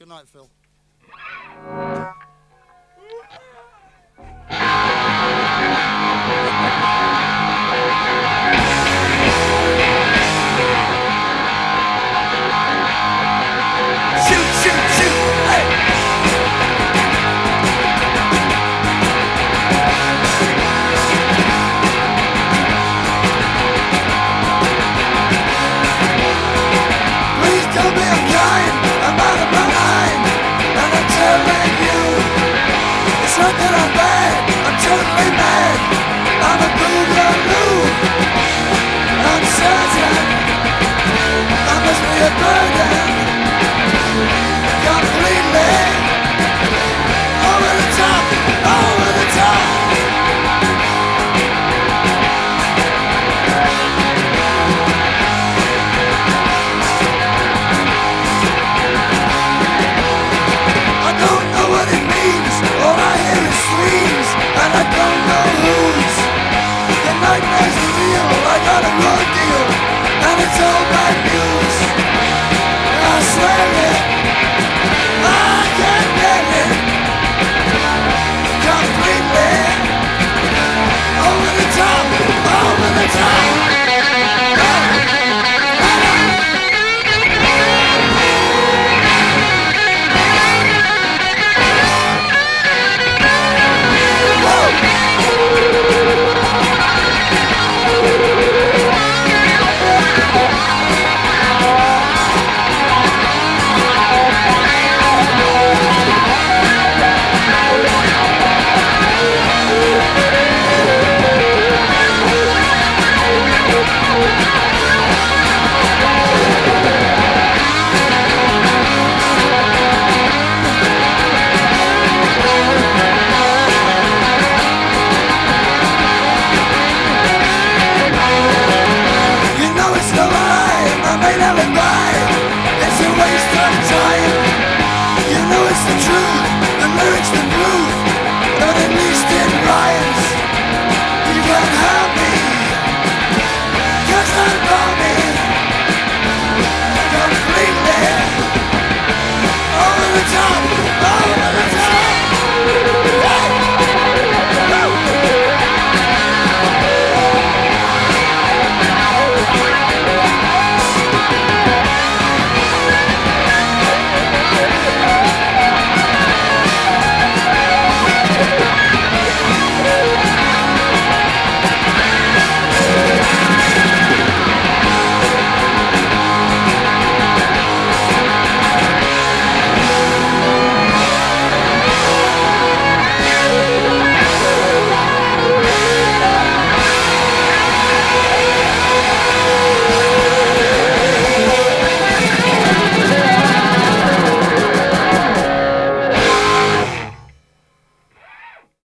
night, Phil. Not that I'm bad, I'm totally mad. I'm a boogaloo. I'm certain I must be a burden. Completely over the top, over the top. I don't know what it means. All I hear is screams, and I don't know whose. The nightmare's real, I got a raw deal, and it's all bad news. I swear it.